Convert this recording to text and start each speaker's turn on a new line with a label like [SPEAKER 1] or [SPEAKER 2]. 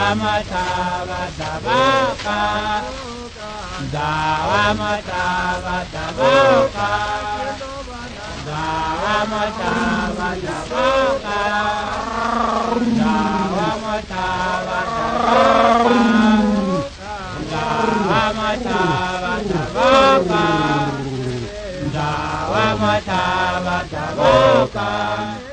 [SPEAKER 1] mataba tabaka, dawa mataba tabaka, dawa mataba tabaka, dawa mataba tabaka, dawa mataba tabaka, dawa mataba tabaka.